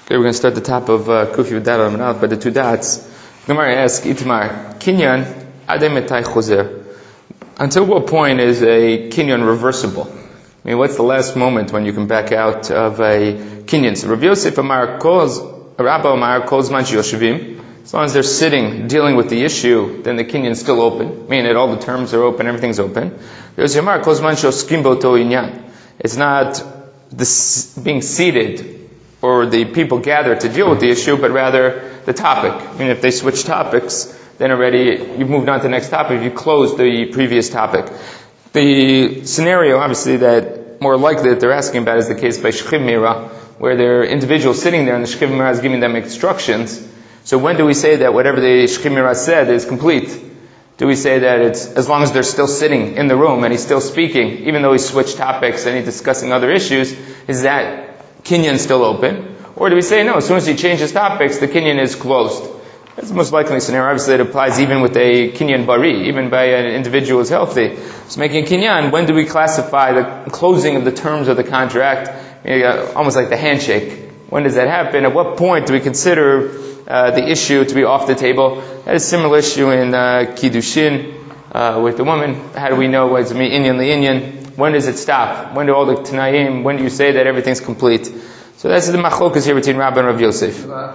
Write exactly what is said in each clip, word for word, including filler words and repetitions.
Okay, we're going to start the top of uh, Kufi V'Dad Al-Manal by the two dots. Gemara asks, Itmar, Kinyan Adem Etai Chozer. Until what point is a Kinyan reversible? I mean, what's the last moment when you can back out of a Kinyan? So Rabbi Yosef Amar calls, Rabbi Amar calls Manchi Yoshevim. As long as they're sitting, dealing with the issue, then the Kinyan's still open. Meaning that all the terms are open, everything's open. Rabbi Yosef Amar calls Manchi Oskim Boto Inyan. It's not this being seated or the people gather to deal with the issue, but rather the topic. I mean, if they switch topics, then already you've moved on to the next topic, you closed the previous topic. The scenario, obviously, that more likely that they're asking about is the case by Shchiv Mira, where there are individuals sitting there and the Shchiv Mira is giving them instructions. So when do we say that whatever the Shchiv Mira said is complete? Do we say that it's as long as they're still sitting in the room and he's still speaking, even though he switched topics and he's discussing other issues, is that Kinyan still open? Or do we say, no, as soon as he changes topics, the Kinyan is closed? That's the most likely scenario. Obviously, it applies even with a Kinyan Bari, even by an individual who's healthy. So making a Kinyan, when do we classify the closing of the terms of the contract? Maybe, uh, almost like the handshake. When does that happen? At what point do we consider uh, the issue to be off the table? That is a similar issue in uh, Kiddushin uh, with the woman. How do we know what's me Inyan li Inyan? When does it stop? When do all the Tanaim, when do you say that everything's complete? So that's the machlokas here between Rabbi and Rav Yosef. Right. But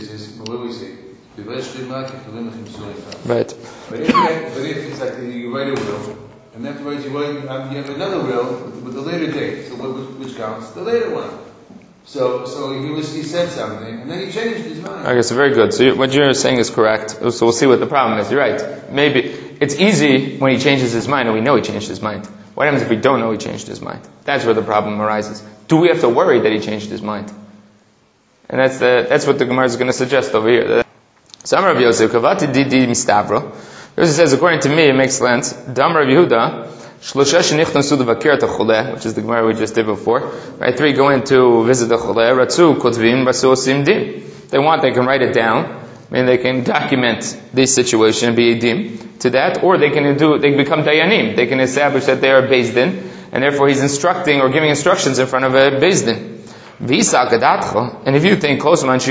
if, but if it's like you write a will, and afterwards you, write, um, you have another will with, with a later date, so which, which counts? The later one. So, so he was, he said something, and then he changed his mind. Okay, so very good. So you, what you're saying is correct. So we'll see what the problem is. You're right. Maybe it's easy when he changes his mind, and we know he changed his mind. What happens if we don't know he changed his mind? That's where the problem arises. Do we have to worry that he changed his mind? And that's the, that's what the Gemara is going to suggest over here. So Amar Rav Yosef, Kavati Didi Mistavro. Yosef says, according to me, it makes sense. Dam Rav Yehuda, Shlosha Shenichtan Suda Vakir Choleh, which is the Gemara we just did before. Right, three go in to visit the Choleh. Ratzu Kotvim, Ratzu Osim Din. They want, they can write it down. I mean, they can document this situation and be edim to that, or they can do, they can become dayanim. They can establish that they are beis din, and therefore he's instructing or giving instructions in front of a beis din. And if you think,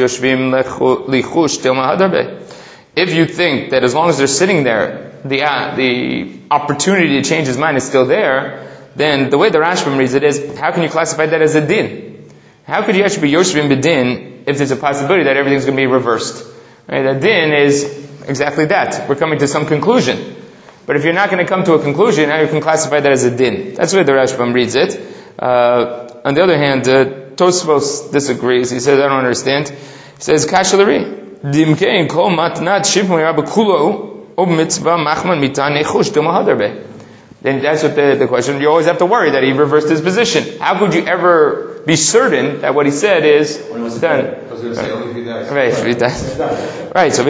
if you think that as long as they're sitting there, the uh, the opportunity to change his mind is still there, then the way the Rashbam reads it is, how can you classify that as a din? How could you actually be yoshvim b'din if there's a possibility that everything's going to be reversed? Right, a din is exactly that. We're coming to some conclusion. But if you're not going to come to a conclusion, now you can classify that as a din. That's the way the Rashbam reads it. Uh, on the other hand, uh, Tosfos disagrees. He says, I don't understand. He says, Kashalari. Dimkein kol matnat shivmoi rabakulo ob mitzvah machman mitan nechush domahadarbe. Then that's what the, the question, you always have to worry that he reversed his position. How could you ever be certain that what he said is done? I was going to say, only if he dies. Right, if he dies. Right, so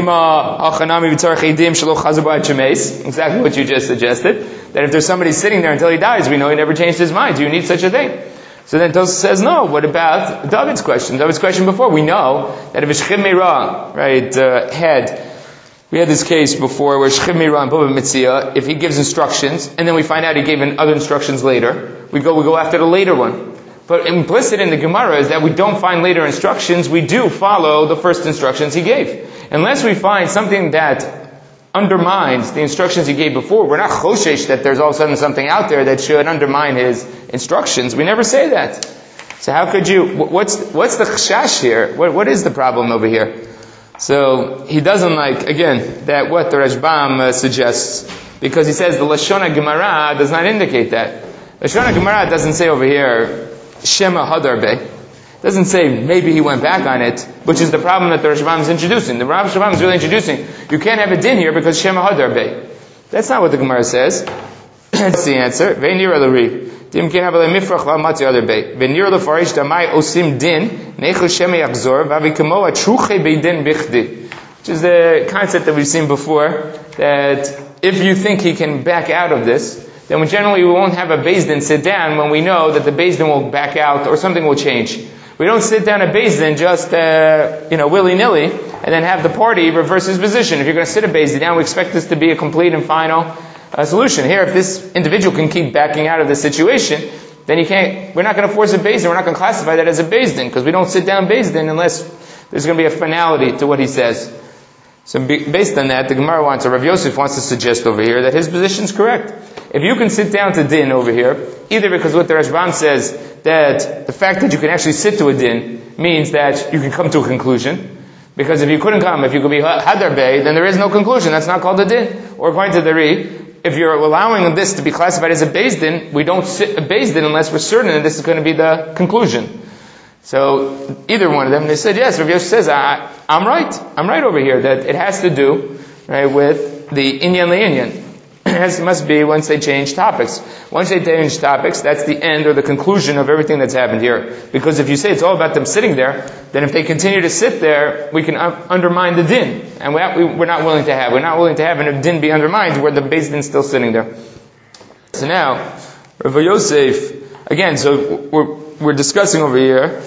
exactly what you just suggested. That if there's somebody sitting there until he dies, we know he never changed his mind. Do you need such a thing? So then Tosfos says, no. What about David's question? David's question before, we know that if a Shchiv Meirah, right, uh, had, we had this case before where Shchiv Meirah and Bava Mitzia, if he gives instructions, and then we find out he gave other instructions later, we go, we go after the later one. But implicit in the Gemara is that we don't find later instructions, we do follow the first instructions he gave. Unless we find something that undermines the instructions he gave before, we're not choshesh that there's all of a sudden something out there that should undermine his instructions. We never say that. So how could you, what's, what's the chashash here? What, what is the problem over here? So he doesn't like, again, that what the Rashbam uh, suggests, because he says the Lashon HaGemara does not indicate that. Lashon HaGemara doesn't say over here, Shema Hadarbe. It doesn't say maybe he went back on it, which is the problem that the Rashbam is introducing. The Rashbam is really introducing, you can't have a din here because Shema Hadarbe. That's not what the Gemara says. That's the answer. Ve'nir al-ri. Dim ken have mifrach la-matzi Hadarbe. Ve'nir al-farish damai osim din, nechu Shema yachzor, vavi kamo atruche beidin bichdi. Which is the concept that we've seen before, that if you think he can back out of this, then we generally we won't have a beis din sit down when we know that the beis din will back out or something will change. We don't sit down at beis din just, uh, you know, willy-nilly, and then have the party reverse his position. If you're going to sit at beis din down, we expect this to be a complete and final uh, solution. Here, if this individual can keep backing out of the situation, then you can't, we're not going to force a Beis Din, we're not going to classify that as a Beis Din, because we don't sit down Beis Din unless there's going to be a finality to what he says. So based on that, the Gemara wants, or Rav Yosef wants to suggest over here that his position is correct. If you can sit down to din over here, either because what the Rashbam says, that the fact that you can actually sit to a din means that you can come to a conclusion, because if you couldn't come, if you could be hadar bey, then there is no conclusion, that's not called a din. Or according to the Ri, if you're allowing this to be classified as a Beis Din, we don't sit a Beis Din unless we're certain that this is going to be the conclusion. So, either one of them, they said, yes, Rav Yosef says, I, I'm right. I'm right over here, that it has to do, right, with the inyan le'inyan. It must be once they change topics. Once they change topics, that's the end or the conclusion of everything that's happened here. Because if you say it's all about them sitting there, then if they continue to sit there, we can un- undermine the din. And we, we're not willing to have. We're not willing to have a din be undermined where the Beis Din is still sitting there. So now, Rav Yosef, again, so we're, we're discussing over here,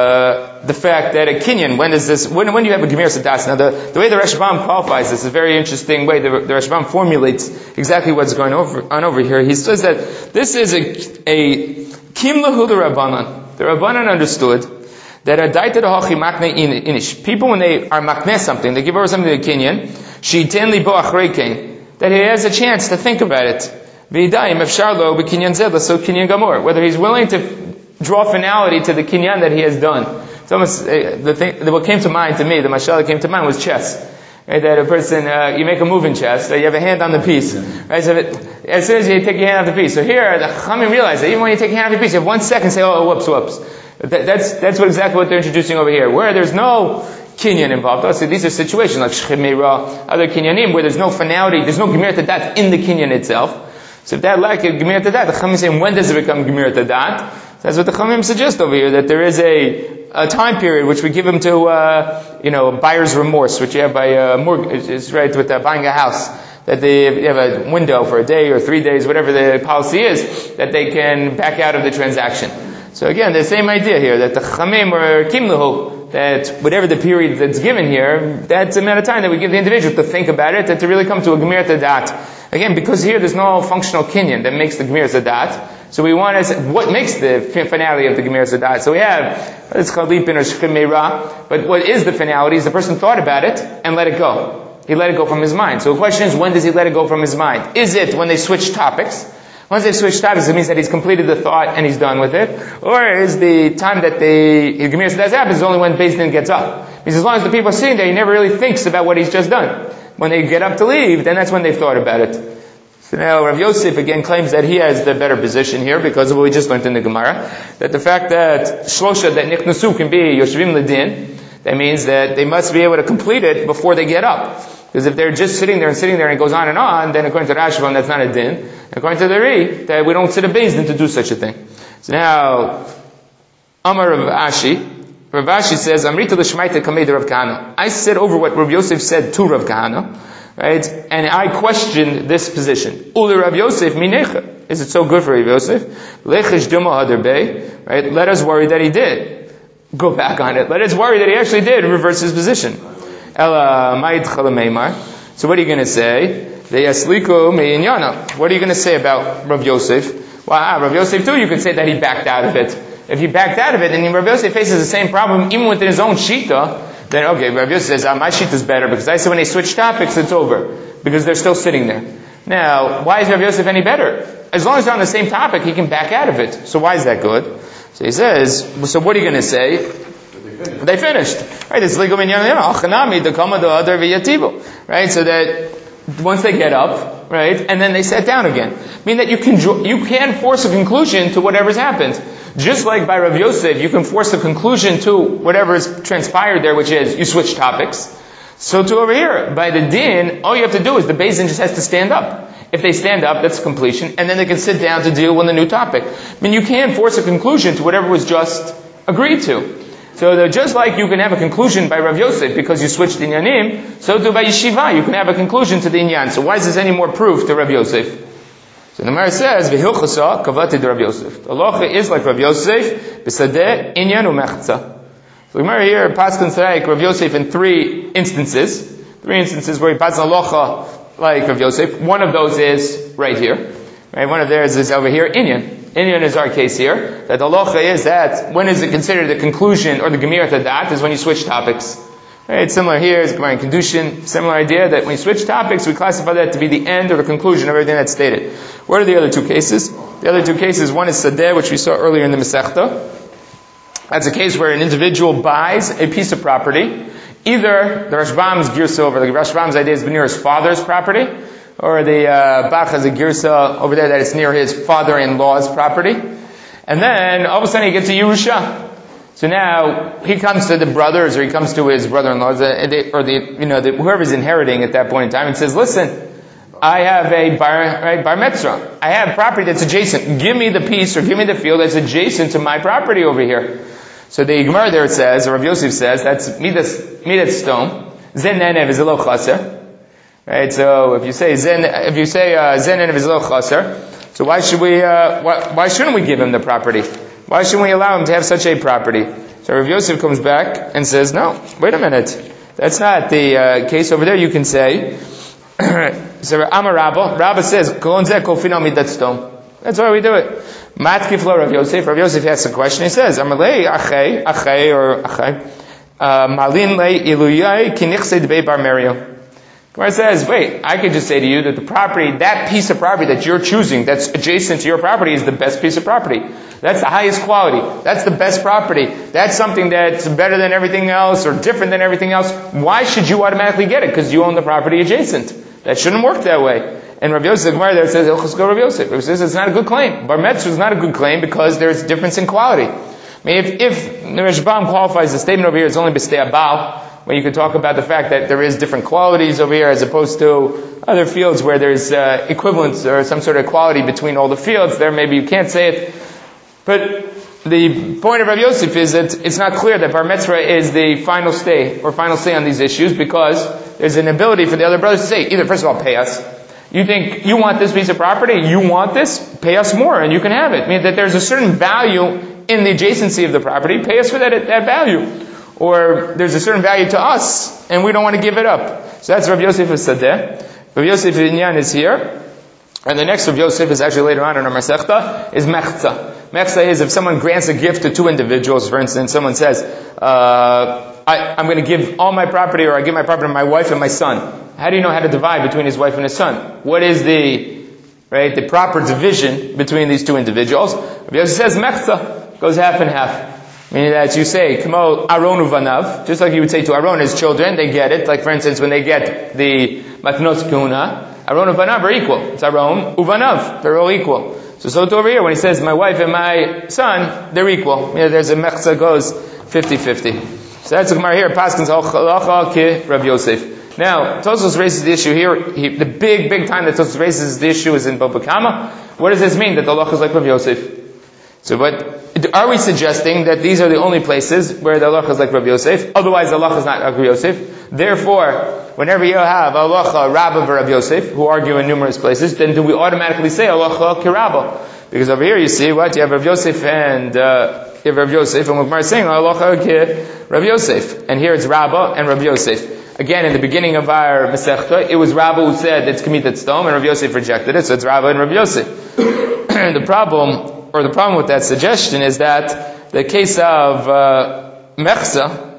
uh, the fact that a kinyan, when is this, when, when do you have a Gemir Sadas? Now the, the way the Rashbam qualifies this is a very interesting way. The, the Rashbam formulates exactly what's going over, on over here. He says that this is a, a Kim Lahu the Rabbanan. The Rabbanan understood that a daita hachi makne inish. People when they are makne something, they give over something to the kinyan, sheiten li bo achreikein, that he has a chance to think about it. V'idayim efshar lo b'kinyan zed so kinyan gamor. Whether he's willing to draw finality to the kinyan that he has done. It's almost, uh, the thing, what came to mind to me, the mashal that came to mind was chess. Right, that a person, uh, you make a move in chess, so you have a hand on the piece. Right, so it, as soon as you take your hand off the piece. So here, the Chachamim realize that even when you take your hand off the piece, you have one second to say, oh, whoops, whoops. That, that's, that's what exactly what they're introducing over here. Where there's no kinyan involved. Also, these are situations like Shechem Meira, other kinyanim, where there's no finality, there's no Gemir Tadat in the kinyan itself. So if that lack of Gemir Tadat, the Chachamim say, when does it become Gemir Tadat? That's what the Chachamim suggest over here, that there is a, a time period which we give them to, uh, you know, buyer's remorse, which you have by uh, mortgage, is right with uh, buying a house. That they you have a window for a day or three days, whatever the policy is, that they can back out of the transaction. So again, the same idea here, that the Chachamim or Kimlahu, that whatever the period that's given here, that's the amount of time that we give the individual to think about it, and to really come to a Gemir Tadat. Again, because here there's no functional kinyan that makes the Gemir Tadat. So we want to say, what makes the finality of the Gemir Sadat? So we have, it's called Lipin or Shechem Meira, but what is the finality is the person thought about it and let it go. He let it go from his mind. So the question is, when does he let it go from his mind? Is it when they switch topics? Once they switch topics, it means that he's completed the thought and he's done with it. Or is the time that the Gemir Sadat happens only when Beis Din gets up? Because as long as the people are sitting there, he never really thinks about what he's just done. When they get up to leave, then that's when they've thought about it. So now Rav Yosef again claims that he has the better position here because of what we just learned in the Gemara. That the fact that Shlosha, that Nichnasu can be Yoshvim Ledin, that means that they must be able to complete it before they get up. Because if they're just sitting there and sitting there and it goes on and on, then according to Rashbam, that's not a din. According to the Ri, that we don't sit a Beis Din to do such a thing. So now, Amar Rav Ashi, Rav Ashi says, Amrita l'shmaita kamei Rav Kahana. I said over what Rav Yosef said to Rav Kahana. Right? And I questioned this position. Uli Rav Yosef minecha. Is it so good for Rav Yosef? Lechish duma hadar bey. Right? Let us worry that he did. Go back on it. Let us worry that he actually did reverse his position. Ela ma'id chalameimar. So what are you going to say? Deyasliku me'inyana. What are you going to say about Rav Yosef? Well, Rav Yosef too, you could say that he backed out of it. If he backed out of it, then Rav Yosef faces the same problem even within his own shita. Then, okay, Rav Yosef says, ah, my sheet is better because I said when they switch topics, it's over. Because they're still sitting there. Now, why is Rav Yosef any better? As long as they're on the same topic, he can back out of it. So why is that good? So he says, so what are you going to say? They finished. Right, it's legal right, so that once they get up, right, and then they sat down again. I mean that you can, you can force a conclusion to whatever's happened. Just like by Rav Yosef, you can force a conclusion to whatever has transpired there, which is you switch topics. So to over here, by the din, all you have to do is the Beis Din just has to stand up. If they stand up, that's completion, and then they can sit down to deal with a new topic. I mean, you can force a conclusion to whatever was just agreed to. So that just like you can have a conclusion by Rav Yosef because you switched inyanim, so too by Yeshiva you can have a conclusion to the inyan. So why is this any more proof to Rav Yosef? So the Gemara says, "V'hilchasa kavati de Rav Yosef." The halacha is like Rav Yosef, b'sadeh inyan umechza. So the Gemara here paskin like Rav Yosef in three instances, three instances where he passes halacha like Rav Yosef. One of those is right here, right? One of theirs is over here inyan. Inyan is our case here, that the halacha is that when is it considered the conclusion or the Gemirat Hadat is when you switch topics. Right, similar here is Gemara in Kedushin, similar idea that when you switch topics, we classify that to be the end or the conclusion of everything that's stated. What are the other two cases? The other two cases, one is Sadeh, which we saw earlier in the Masechta. That's a case where an individual buys a piece of property. Either the Rashbam's girsa over, the Rashbam's idea is near his father's property, or the uh, Bach has a girsa over there that it's near his father-in-law's property. And then, all of a sudden he gets a Yerusha. So now, he comes to the brothers, or he comes to his brother-in-law, or the, you know, the, whoever's inheriting at that point in time, and says, listen, I have a bar, right, bar mitzvah. I have property that's adjacent. Give me the piece, or give me the field that's adjacent to my property over here. So the Gemara there says, or Rav Yosef says, that's midas, midas stone. Zen nenev is a lo chaser. Right, so if you say zen, if you say, uh, zen nenev is a lo chaser, so why should we, uh, why, why shouldn't we give him the property? Why shouldn't we allow him to have such a property? So Rav Yosef comes back and says, no, wait a minute. That's not the uh, case over there. You can say, so Amar Rabba, Rabba says, Kolon zeh kol fino midat stone. That's why we do it. Matkif lo Rav Yosef. Rav Yosef asks a question. He says, Amalei achei, achei, or achei, malin le iluyai kinichse debei bar Miriam. Gemara says, wait, I could just say to you that the property, that piece of property that you're choosing, that's adjacent to your property, is the best piece of property. That's the highest quality. That's the best property. That's something that's better than everything else, or different than everything else. Why should you automatically get it? Because you own the property adjacent. That shouldn't work that way. And Rav Yosef, the Gemara there says, Ilchos go Rav Yosef. Rav Yosef says it's not a good claim. Bar mitzvah is not a good claim because there's a difference in quality. I mean, if, if the Rashbam qualifies the statement over here, it's only b'stei abal, where you could talk about the fact that there is different qualities over here as opposed to other fields where there's uh, equivalence or some sort of equality between all the fields. There maybe you can't say it. But the point of Rav Yosef is that it's not clear that bar mitzvah is the final say or final say on these issues because there's an ability for the other brothers to say, either first of all, pay us. You think you want this piece of property, you want this, pay us more and you can have it. I mean that there's a certain value in the adjacency of the property, pay us for that, that value. Or there's a certain value to us, and we don't want to give it up. So that's Rav Yosef of Sadeh. Rav Yosef Inyan is here. And the next Rav Yosef is actually later on in our Masechta, is Mechza. Mechza is if someone grants a gift to two individuals, for instance, someone says, uh, I, I'm going to give all my property, or I give my property to my wife and my son. How do you know how to divide between his wife and his son? What is the, right, the proper division between these two individuals? Rav Yosef says Mechza, goes half and half. Meaning that you say, Kamo Aron uvanav, just like you would say to Aron, his children, they get it. Like for instance, when they get the matnos kuna, Aron uvanav are equal. It's Aron uvanav, they're all equal. So so to over here, when he says, my wife and my son, they're equal. You know, there's a mechza goes fifty-fifty. So that's the Gemara here, Paskins halacha ki Rav Yosef. Now, Tosfos raises the issue here, he, the big, big time that Tosfos raises the issue is in Baba Kama. What does this mean, that the halacha is like Rav Yosef? So, but are we suggesting that these are the only places where the halacha is like Rav Yosef? Otherwise, the halacha is not like Rav Yosef. Therefore, whenever you have halacha Rabba and Rav Yosef, who argue in numerous places, then do we automatically say halacha ki Rabba? Because over here you see what you have Rav Yosef and uh, you have Rav Yosef, and we're saying halacha ki Rav Yosef, and here it's Rabba and Rav Yosef. Again, in the beginning of our Masechta, it was Rabba who said it's Kmitat Stom, and Rav Yosef rejected it, so it's Rabba and Rav Yosef. The problem. Or the problem with that suggestion is that the case of uh, Mechza,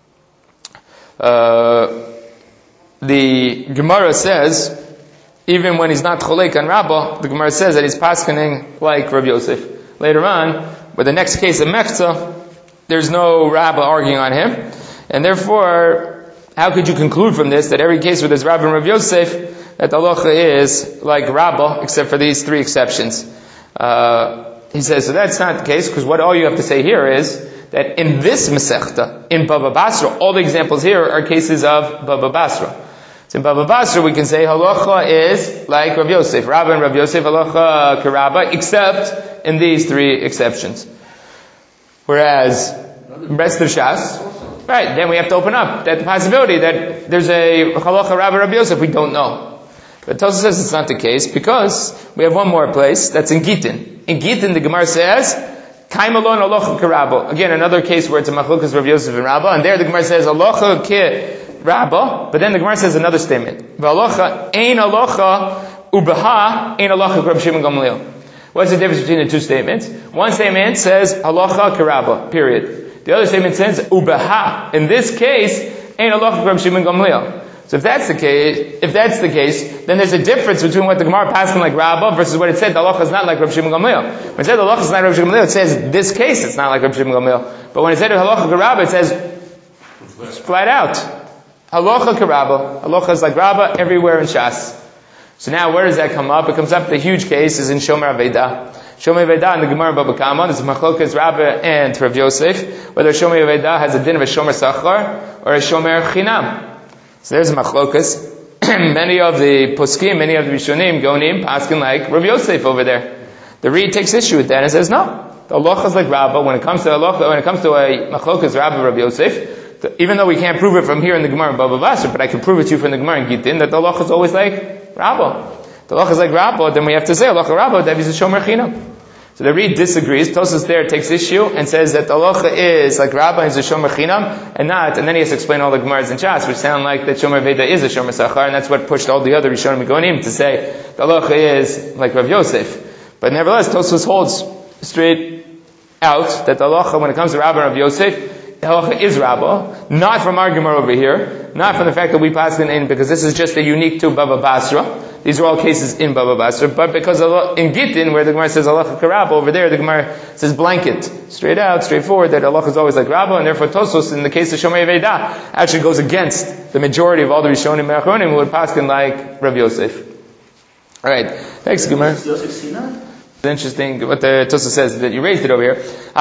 uh, the Gemara says, even when he's not Cholek on Rabbah, the Gemara says that he's paskening like Rav Yosef. Later on, with the next case of Mechza, there's no Rabbah arguing on him, and therefore, how could you conclude from this that every case where there's Rabbah and Rav Yosef, that the halacha is like Rabbah, except for these three exceptions? Uh, He says, so that's not the case, because what all you have to say here is that in this Masechta, in Baba Basra, all the examples here are cases of Baba Basra. So in Baba Basra, we can say halacha is like Rav Yosef, Rabba and Rav Yosef, halacha karabba, except in these three exceptions. Whereas, rest of Shas, right, then we have to open up that possibility that there's a halacha Rabba Rav Yosef, we don't know. But Tosfos says it's not the case because we have one more place that's in Gitin. In Gitin, the Gemara says, Kaim alon halacha karabba. Again, another case where it's a machlokas Rav Yosef and Rabba, and there the Gemara says halacha ki Rabba, but then the Gemara says another statement. Halacha ein halacha ubeha ein halacha Rav Shimon Gamliel. What's the difference between the two statements? One statement says halacha karabba, period. The other statement says ubaha. In this case, ain't halacha Rav Shimon Gamliel. So if that's the case, if that's the case, then there's a difference between what the Gemara passed like Rabbah versus what it said the halacha is not like Rav Shimon Gamliel. When it said the halacha is not Rav Shimon Gamliel, it says this case it's not like Rav Shimon Gamliel. But when it said halacha karabba, it says flat out halacha karabba. Halacha is like Rabbah everywhere in Shas. So now where does that come up? It comes up the huge case is in Shomer Aveda. Shomer Aveda in the Gemara Baba Kama, there's Machlokas Rabbah and Rav Yosef, whether Shomer Aveda has a din of a Shomer Sachar or a Shomer Chinam. So there's a Machlokas. Many of the Poskim, many of the Rishonim, Gonim, Paskin like Rav Yosef over there. The Reed takes issue with that and says, no, the halacha is like Rabbah. When it comes to halacha, when it comes to a Machlokas Rabbah Rav Yosef, even though we can't prove it from here in the Gemara Baba Basra, but I can prove it to you from the Gemara in Gittin, that the halacha is always like Rabbah. The halacha is like Rabbah, then we have to say halacha Rabbah, that is a Shomer Chinam. So the Reed disagrees. Tosfos there takes issue and says that the halacha is like Rabbah is a Shomer Chinam and not, and then he has to explain all the Gemaras and Shas, which sound like that Shomer Veda is a Shomer Sachar, and that's what pushed all the other Rishonim Gonim to say the halacha is like Rav Yosef. But nevertheless, Tosfos holds straight out that the halacha, when it comes to Rabbah and Rav Yosef, the halacha is Rabbah, not from our Gemara over here, not from the fact that we pass it in, because this is just a unique to Baba Basra. These are all cases in Baba Basra, but because of, in Gittin, where the Gemara says halacha karabba, over there the Gemara says blanket, straight out, straightforward, that halacha is always like Rabbah, and therefore Tosfos, in the case of Shomer Aveda, actually goes against the majority of all the Rishonim and Achronim who would pass in like Rav Yosef. Alright, thanks Gemara. It's interesting what the Tosfos says, that you raised it over here.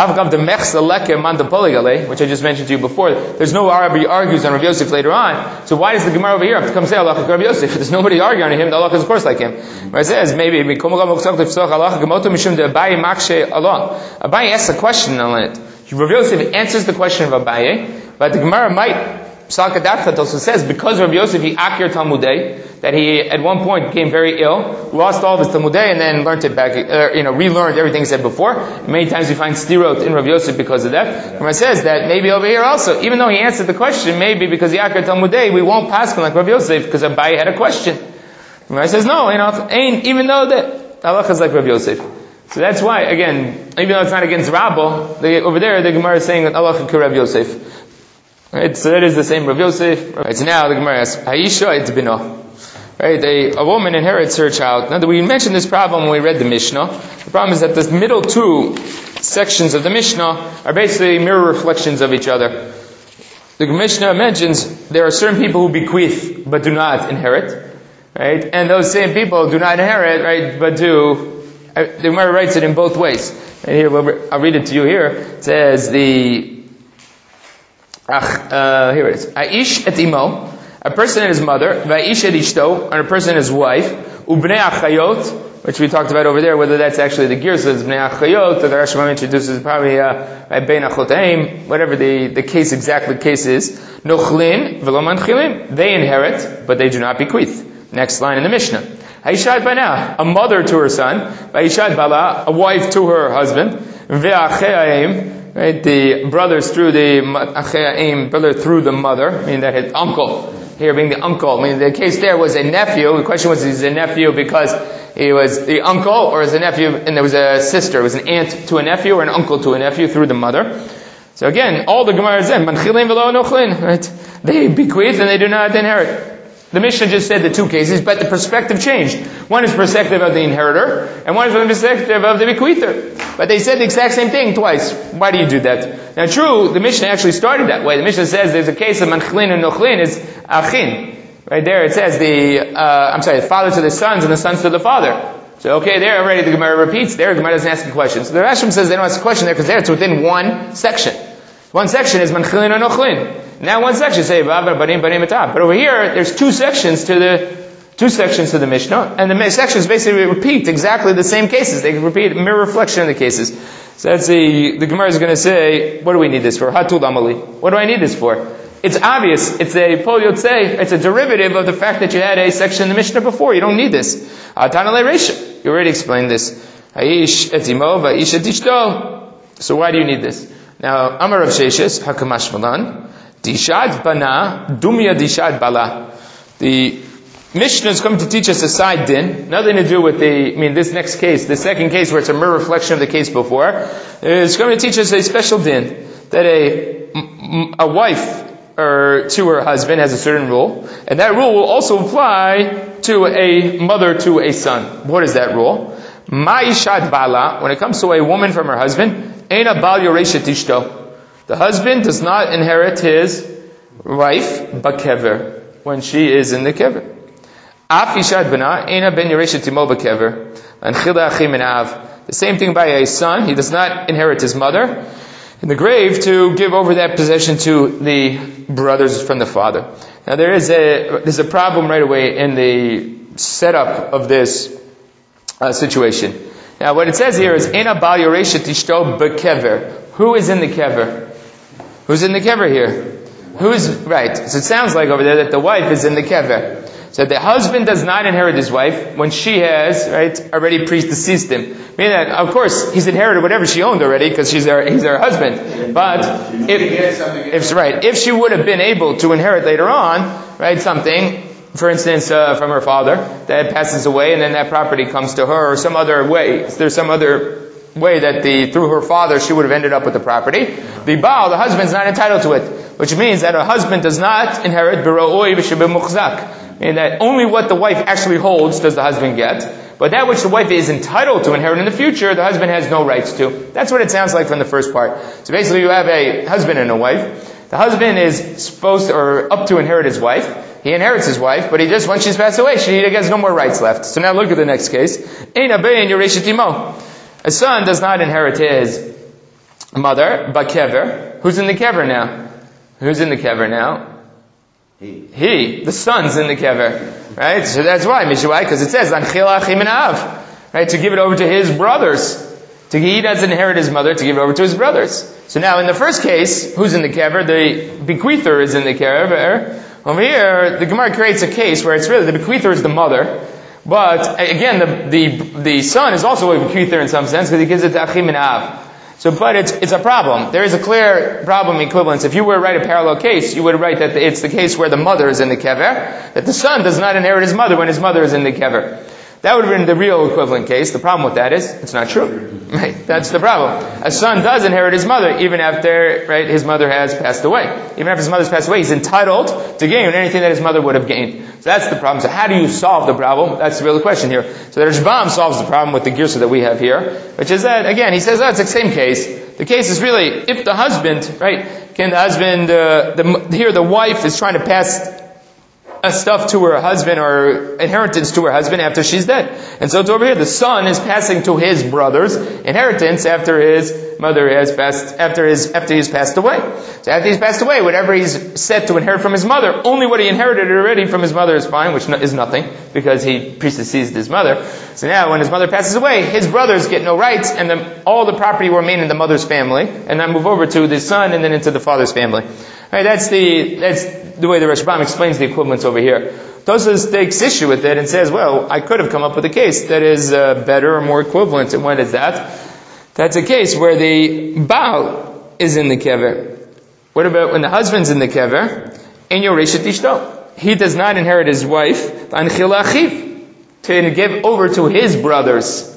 Which I just mentioned to you before. There's no Arabi argues on Rav Yosef later on. So why does the Gemara over here have to come say halacha Rav Yosef? There's nobody arguing on him. The halacha is of course like him. Where it says maybe Abaye asks a question on it. Rav Yosef answers the question of Abaye, but the Gemara might. Salkadatcha also says because Rav Yosef he akir Talmudei, that he at one point became very ill, lost all of his Talmudei, and then learned it back, uh, you know, relearned everything he said before. Many times we find stirot in Rav Yosef because of that. Gemara says that maybe over here also, even though he answered the question, maybe because he akir Talmudei, we won't pass him like Rav Yosef because Abaye had a question. Gemara says no, you know, ain't, even though that halacha is like Rav Yosef. So that's why, again, even though it's not against Rabbah, the, over there the Gemara is saying that halacha is Rav Yosef. Right, so that is the same Rav Yosef. Right, so now the Gemara asks, Haisha et bino. Right, a, a woman inherits her child. Now, we mentioned this problem when we read the Mishnah. The problem is that the middle two sections of the Mishnah are basically mirror reflections of each other. The Mishnah mentions there are certain people who bequeath but do not inherit. Right, and those same people do not inherit, right, but do. The Gemara writes it in both ways. And here, I'll read it to you here. It says the Uh, here it is. Aish et imo, a person and his mother, vaish et ishto, and a person and his wife, ubnei achayot, which we talked about over there, whether that's actually the gear says bnei achayot, or the Rashbam introduces probably uh, bein achotaim, whatever the, the case, exactly the case is. Nochlin v'lo manchilim, they inherit, but they do not bequeath. Next line in the Mishnah. Haishad bana, a mother to her son, vaishad bala, a wife to her husband, ve'acheaim, right, the brothers through the acheaim, brother through the mother, meaning that his uncle, here being the uncle, meaning the case there was a nephew. The question was, is he a nephew because he was the uncle, or is a nephew and there was a sister, it was an aunt to a nephew or an uncle to a nephew through the mother. So again, all the Gemara is in, manchilin v'lo nochlin, right? They bequeath and they do not inherit. The Mishnah just said the two cases, but the perspective changed. One is perspective of the inheritor, and one is from the perspective of the bequeather. But they said the exact same thing twice. Why do you do that? Now true, the Mishnah actually started that way. The Mishnah says there's a case of manchlin and nochlin is achin. Right there it says the, uh, I'm sorry, the father to the sons and the sons to the father. So okay, there already the Gemara repeats, there the Gemara doesn't ask a question. So the Rashbam says they don't ask a question there because there it's within one section. One section is manchlin and nochlin. Now one section say Vavar Banim Banim Etab. But over here, there's two sections to the two sections to the Mishnah, and the sections basically repeat exactly the same cases. They repeat mirror reflection of the cases. So that's the the Gemara is going to say, what do we need this for? Hatul Amali. What do I need this for? It's obvious. It's a Pol Yotzei. It's a derivative of the fact that you had a section in the Mishnah before. You don't need this. Tanalei Reisha. You already explained this. Aish et imo vaish et ishto. So why do you need this? Now, Amar Rav Sheshes Hakamash Malan. Dishad bana, dumya dishad bala. The Mishnah is coming to teach us a side din, nothing to do with the, I mean, this next case, the second case where it's a mere reflection of the case before. It's going to teach us a special din, that a, a wife or to her husband has a certain rule, and that rule will also apply to a mother to a son. What is that rule? Ma'ishat bala, when it comes to a woman from her husband, eina bal yoreshet ishto. The husband does not inherit his wife, bakever, when she is in the kever. Af ishat bana, eina ben yoreshet imo bakever, anchila achim min av. The same thing by a son, he does not inherit his mother in the grave to give over that possession to the brothers from the father. Now there is a there's a problem right away in the setup of this uh, situation. Now what it says here is Ena bal yoreshet ishto bekever. Who is in the kever? Who's in the kever here? Who's right? So it sounds like over there that the wife is in the kever. So the husband does not inherit his wife when she has, right, already predeceased him. Meaning that, of course, he's inherited whatever she owned already because she's her, he's her husband. But if, if, right, if she would have been able to inherit later on, right, something, for instance, uh, from her father, that passes away and then that property comes to her or some other way, there's some other way that the, through her father, she would have ended up with the property. The Baal, the husband's not entitled to it, which means that a husband does not inherit Bira'oi v'shebim muchzak. And that only what the wife actually holds does the husband get. But that which the wife is entitled to inherit in the future, the husband has no rights to. That's what it sounds like from the first part. So basically you have a husband and a wife. The husband is supposed to, or up to inherit his wife. He inherits his wife, but he just, once she's passed away, she has no more rights left. So now look at the next case. A son does not inherit his mother, but kever. Who's in the kever now? Who's in the kever now? He. He. The son's in the kever. Right? So that's why, Mishawai, because it says, Anchila achim min av. Right? To give it over to his brothers. To, he doesn't inherit his mother, to give it over to his brothers. So now in the first case, who's in the kever? The bequeather is in the kever. Over here, the Gemara creates a case where it's really, the bequeather is the mother. But again, the, the, the son is also a bequeather in some sense, because he gives it to achim min av. So, but it's, it's a problem. There is a clear problem equivalence. If you were to write a parallel case, you would write that it's the case where the mother is in the kever, that the son does not inherit his mother when his mother is in the kever. That would have been the real equivalent case. The problem with that is, it's not true. Right? That's the problem. A son does inherit his mother, even after, right, his mother has passed away. Even after his mother's passed away, he's entitled to gain anything that his mother would have gained. So that's the problem. So how do you solve the problem? That's the real question here. So the Rashbam solves the problem with the girsa that we have here, which is that, again, he says, oh, it's the same case. The case is really, if the husband, right, can the husband, uh, the, here the wife is trying to pass a stuff to her husband or inheritance to her husband after she's dead. And so it's over here, the son is passing to his brothers inheritance after his mother has passed, after his, after he's passed away. So after he's passed away, whatever he's set to inherit from his mother, only what he inherited already from his mother is fine, which is nothing, because he predeceased his mother. So now when his mother passes away, his brothers get no rights, and the, all the property will remain in the mother's family, and then move over to the son, and then into the father's family. Alright, that's the, that's the way the Rashbam explains the equivalence over here. Tosfos takes issue with it and says, well, I could have come up with a case that is uh, better or more equivalent. And what is that? That's a case where the Baal is in the kever. What about when the husband's in the kever? En yoreshet ishto. He does not inherit his wife, anchila achiv, to give over to his brothers.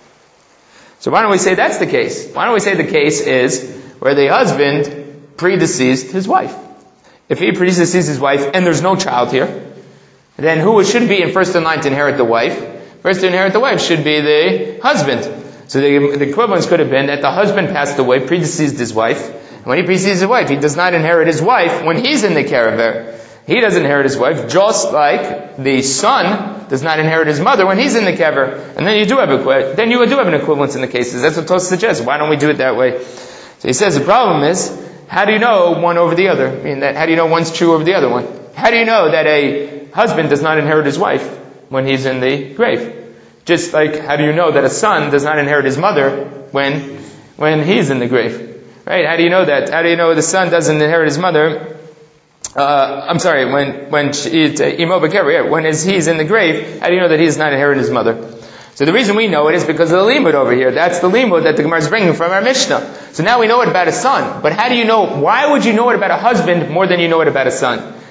So why don't we say that's the case? Why don't we say the case is where the husband predeceased his wife? If he predeceased his wife and there's no child here, then who should be in first in line to inherit the wife? First to inherit the wife should be the husband. So the, the equivalence could have been that the husband passed away, predeceased his wife. And when he predeceased his wife, he does not inherit his wife when he's in the kever. He doesn't inherit his wife, just like the son does not inherit his mother when he's in the kever. And then you do have a then you do have an equivalence in the cases. That's what Tosfos suggests. Why don't we do it that way? So he says the problem is, how do you know one over the other? I mean, that, how do you know one's true over the other one? How do you know that a husband does not inherit his wife when he's in the grave? Just like, how do you know that a son does not inherit his mother when, when he's in the grave? Right? How do you know that? How do you know the son doesn't inherit his mother? Uh, I'm sorry, when, when she, Imo Bekever, when is, he's in the grave, how do you know that he does not inherit his mother? So the reason we know it is because of the limud over here. That's the limud that the Gemara is bringing from our Mishnah. So now we know it about a son. But how do you know, why would you know it about a husband more than you know it about a son?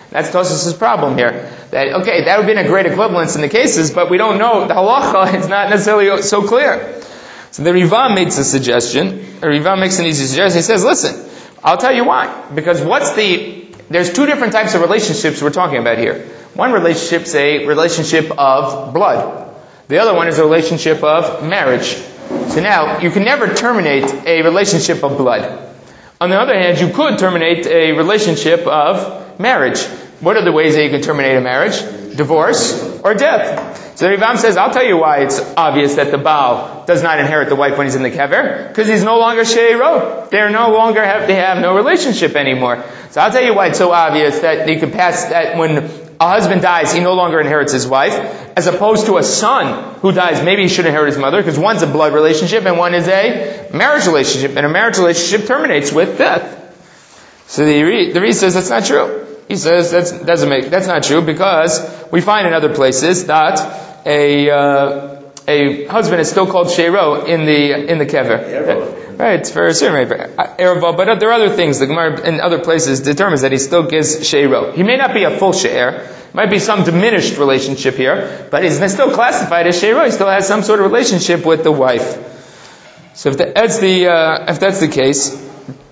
That's Tosfos' problem here. That, okay, that would have been a great equivalence in the cases, but we don't know. The halacha is not necessarily so clear. So the Riva makes a suggestion. The Riva makes an easy suggestion. He says, listen, I'll tell you why. Because what's the, there's two different types of relationships we're talking about here. One relationship's a relationship of blood. The other one is a relationship of marriage. So now, you can never terminate a relationship of blood. On the other hand, you could terminate a relationship of marriage. What are the ways that you can terminate a marriage? Divorce or death. So the Rivam says, I'll tell you why it's obvious that the Baal does not inherit the wife when he's in the kever. Because he's no longer she'ero. They're no longer have, they have no relationship anymore. So I'll tell you why it's so obvious that you can pass, that when a husband dies, he no longer inherits his wife, as opposed to a son who dies, maybe he should inherit his mother, because one's a blood relationship and one is a marriage relationship, and a marriage relationship terminates with death. So the Ri, the Ri says that's not true. He says that's doesn't make that's not true because we find in other places that a uh, a husband is still called she'ero in the in the kever. Right, it's for a certain Erev, but there are other things. The Gemara in other places determines that he still gives she'ero. He may not be a full she'er. Might be some diminished relationship here, but he's still classified as she'ero. He still has some sort of relationship with the wife. So if that's the uh, if that's the case,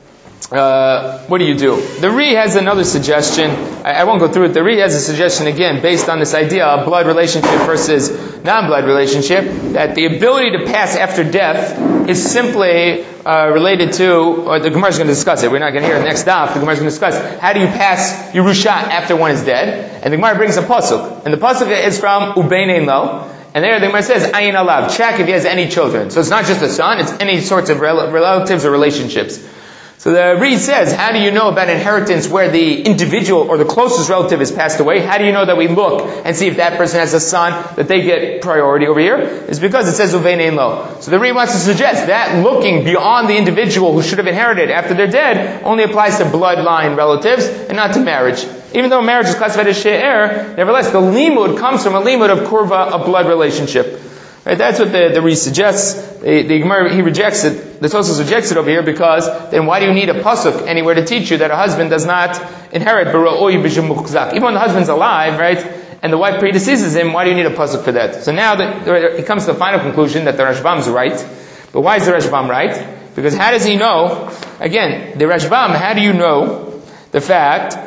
uh, what do you do? The Ri has another suggestion. I, I won't go through it. The Ri has a suggestion again based on this idea of blood relationship versus non-blood relationship, that the ability to pass after death is simply uh, related to, or the Gemara is going to discuss it. We're not going to hear it next daf. The Gemara is going to discuss how do you pass Yerusha after one is dead. And the Gemara brings a pasuk, and the pasuk is from Ubein Lo. And there the Gemara says, Ayin Alav, check if he has any children. So it's not just a son, it's any sorts of rel- relatives or relationships. So the Reed says, how do you know about inheritance where the individual or the closest relative has passed away? How do you know that we look and see if that person has a son, that they get priority over here? It's because it says Uvein Lo. So the Reed wants to suggest that looking beyond the individual who should have inherited after they're dead only applies to bloodline relatives and not to marriage. Even though marriage is classified as she'er, nevertheless the limud comes from a limud of kurva, a blood relationship. Right, that's what the, the Reed suggests. The, the Gemara, he rejects it. The Tosfos rejects it over here because then why do you need a pasuk anywhere to teach you that a husband does not inherit b'ra'oi b'shem muchzak? Even when the husband's alive, right, and the wife predeceases him, why do you need a pasuk for that? So now that it comes to the final conclusion that the Rashbam is right. But why is the Rashbam right? Because how does he know? Again, the Rashbam, how do you know the fact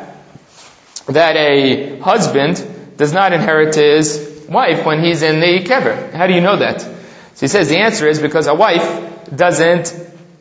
that a husband does not inherit his wife when he's in the kever? How do you know that? So he says the answer is because a wife doesn't,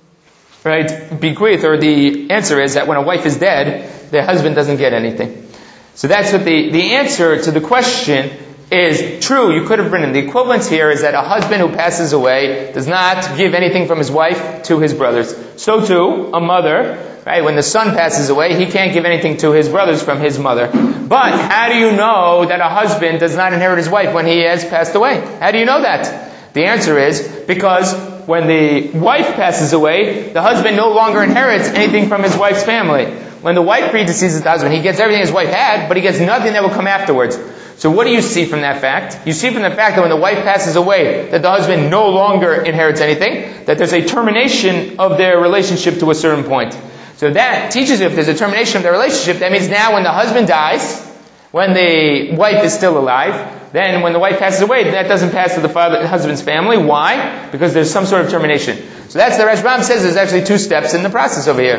right, bequeath, or the answer is that when a wife is dead, the husband doesn't get anything. So that's what the, the answer to the question is true. You could have written the equivalence here is that a husband who passes away does not give anything from his wife to his brothers. So too, a mother, right, when the son passes away, he can't give anything to his brothers from his mother. But how do you know that a husband does not inherit his wife when he has passed away? How do you know that? The answer is because when the wife passes away, the husband no longer inherits anything from his wife's family. When the wife predeceases the husband, he gets everything his wife had, but he gets nothing that will come afterwards. So what do you see from that fact? You see from the fact that when the wife passes away, that the husband no longer inherits anything, that there's a termination of their relationship to a certain point. So that teaches you if there's a termination of the relationship, that means now when the husband dies, when the wife is still alive, then when the wife passes away, that doesn't pass to the father, the husband's family. Why? Because there's some sort of termination. So that's the Rashbam says there's actually two steps in the process over here.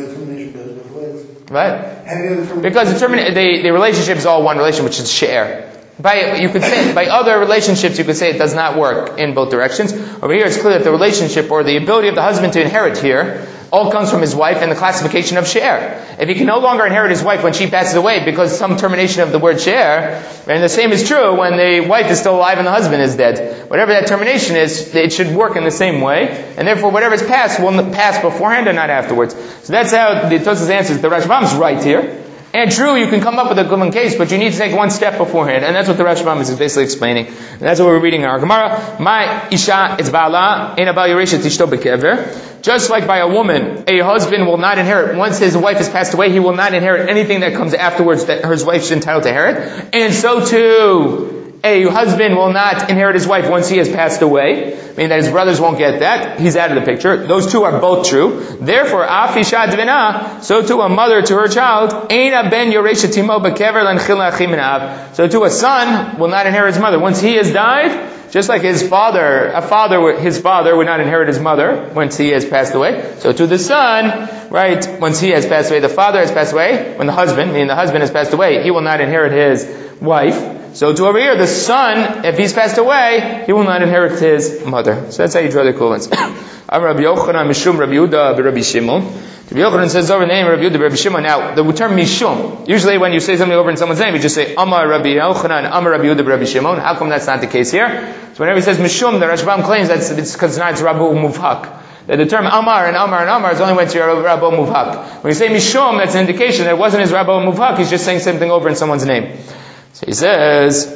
What? Because the, termina- the, the relationship is all one relation, which is she'er. By, you could say, by other relationships, you could say it does not work in both directions. Over here, it's clear that the relationship or the ability of the husband to inherit here all comes from his wife and the classification of she'er. If he can no longer inherit his wife when she passes away because some termination of the word she'er, and the same is true when the wife is still alive and the husband is dead. Whatever that termination is, it should work in the same way, and therefore whatever is passed will pass beforehand and not afterwards. So that's how the Tosfos answers. The Rashbam's right here. And true, you can come up with a good case, but you need to take one step beforehand. And that's what the Rashbam is basically explaining. And that's what we're reading in our Gemara. My isha is ba'ala, ein abal yereshet tishto bekever. Just like by a woman, a husband will not inherit. Once his wife has passed away, he will not inherit anything that comes afterwards that his wife is entitled to inherit. And so too, a husband will not inherit his wife once he has passed away, meaning that his brothers won't get that. He's out of the picture. Those two are both true. Therefore, af isha dvina, so too a mother to her child, eina ben yoreshet timo bekever lenchil achim minav. So too a son will not inherit his mother. Once he has died, just like his father, a father, his father would not inherit his mother once he has passed away. So to the son, right, once he has passed away, the father has passed away, when the husband, meaning the husband has passed away, he will not inherit his wife. So to over here, the son, if he's passed away, he will not inherit his mother. So that's how you draw the equivalence. Rabbi Yochanan, Mishum, Rabbi Yehuda, Rabbi Shimon. Rabbi Yochanan says over the name of Rabbi Yehuda, Rabbi Shimon. Now, the term Mishum, usually when you say something over in someone's name, you just say Amar Rabbi Yochanan, Amar Rabbi Yehuda, Rabbi Shimon. How come that's not the case here? So whenever he says Mishum, the Rashbam claims that it's because it's Rabbu Muvhak. That the term Amar and Amar and Amar is only when it's Rabbu Muvhak. When you say Mishum, that's an indication that it wasn't his Rabbu Muvhak, he's just saying something over in someone's name. So he says,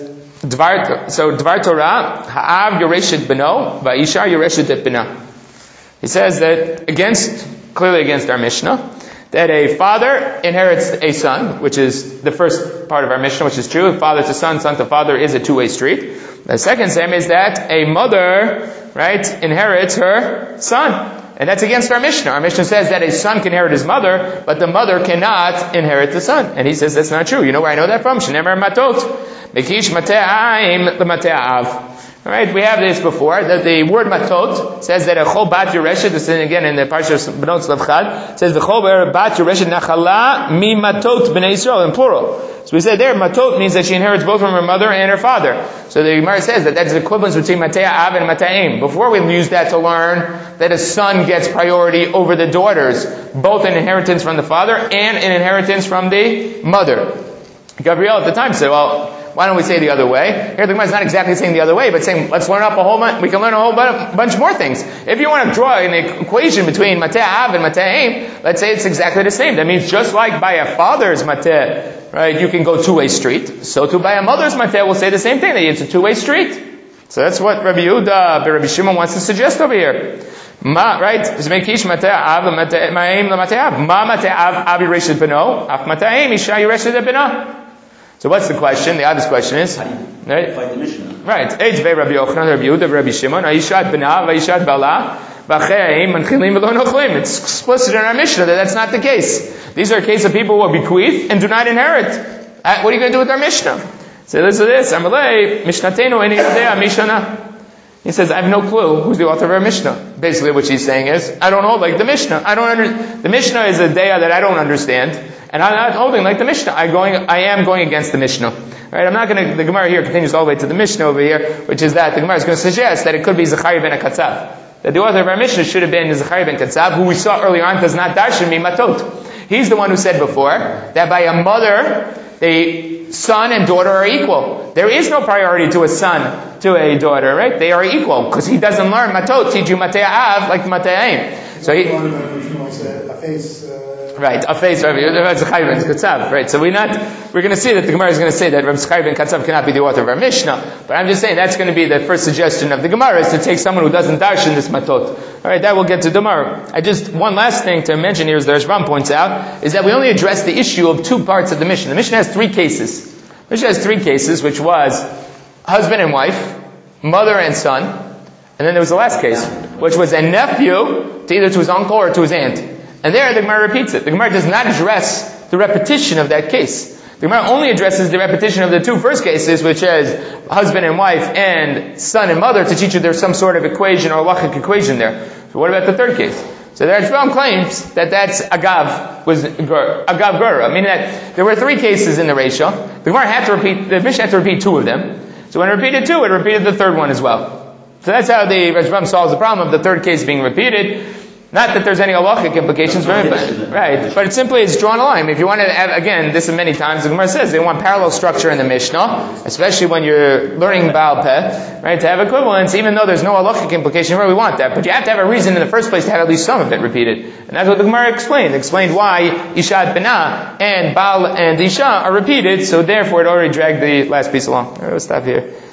Dvar, so Dvar Torah, Ha'av Yoreshet Beno, Va'isha Yoreshet et Bena. He says that against, clearly against our Mishnah, that a father inherits a son, which is the first part of our Mishnah, which is true. Father to son, son to father is a two-way street. The second same is that a mother, right, inherits her son. And that's against our Mishnah. Our Mishnah says that a son can inherit his mother, but the mother cannot inherit the son. And he says that's not true. You know where I know that from? Shenemar matot. Mekish mate'aim le'mate'av. Alright, we have this before, that the word matot says that a chol bat yoreshet, this is again in the Parsha Benot Slavchad, says the chol bat yoreshet nachala mi matot b'nei Yisrael, in plural. So we say there, matot means that she inherits both from her mother and her father. So the Gemara says that that's the equivalence between mate'av and mata'im. Before we used that to learn that a son gets priority over the daughters, both in inheritance from the father and in inheritance from the mother. Gabriel at the time said, well, why don't we say the other way? Here the Gemara is not exactly saying the other way, but saying, let's learn up a whole bunch, we can learn a whole bunch more things. If you want to draw an equation between mate'av and mate'im, let's say it's exactly the same. That means just like by a father's mateh, right, you can go two-way street, so too by a mother's mateh, we'll say the same thing, that it's a two-way street. So that's what Rabbi Yehuda, Rabbi Shimon wants to suggest over here. Ma, right? Zmekish mate'av ma'im l'mate'av. Ma mate'av avi reshet beno, af mata'im isha yireshet beno. So what's the question? The obvious question is, right? Fight the Mishnah. Right. Eitzvei Rabbi Yochanan, Rabbi Yehuda, Rabbi Shimon, Aishat b'na, Aishat bala, v'cheim, manchilim v'lo nochlim. It's explicit in our Mishnah that that's not the case. These are a case of people who are bequeathed and do not inherit. Uh, what are you going to do with our Mishnah? So listen to this. Amalei, Mishnatenu eni yodea mishana. He says, I have no clue who's the author of our Mishnah. Basically what she's saying is, I don't know like the Mishnah. I don't under, the Mishnah is a daya that I don't understand. And I'm not holding like the Mishnah. I'm going, I am going against the Mishnah. Right? I'm not going to, the Gemara here continues all the way to the Mishnah over here, which is that the Gemara is going to suggest that it could be Zechariah ben Akatzav. That the author of our Mishnah should have been Zechariah ben Akatzav, who we saw earlier on does not darshan mi matot. He's the one who said before that by a mother, the son and daughter are equal. There is no priority to a son to a daughter, right? They are equal because he doesn't learn matot, teach you mate'av like mate'aim. So he, right, a face, right? So we're not, we're going to see that the Gemara is going to say that Rabbi Zechariah ben Katzav cannot be the author of our Mishnah. But I'm just saying that's going to be the first suggestion of the Gemara, is to take someone who doesn't darshan this matot. Alright, that we'll get to tomorrow. I just, one last thing to mention here, as the Rashbam points out, is that we only address the issue of two parts of the Mishnah. The Mishnah has three cases. The Mishnah has three cases, which was husband and wife, mother and son, and then there was the last case, which was a nephew to either to his uncle or to his aunt. And there the Gemara repeats it. The Gemara does not address the repetition of that case. The Gemara only addresses the repetition of the two first cases, which is husband and wife and son and mother, to teach you there's some sort of equation or halachic equation there. So what about the third case? So the Rashbam claims that that's agav, was gur, agav gura, meaning that there were three cases in the Reisha. The Gemara had to repeat, the Mishnah had to repeat two of them. So when it repeated two, it repeated the third one as well. So that's how the Rashbam solves the problem of the third case being repeated. Not that there's any halachic implications for it, but, right? But it simply is drawn a line. If you want to have, again, this is many times, the Gemara says they want parallel structure in the Mishnah, especially when you're learning Baal Peh, right? To have equivalence, even though there's no halachic implication, where we want that. But you have to have a reason in the first place to have at least some of it repeated. And that's what the Gemara explained. It explained why Ishat B'na and Baal and Isha are repeated, so therefore it already dragged the last piece along. All right, we'll stop here.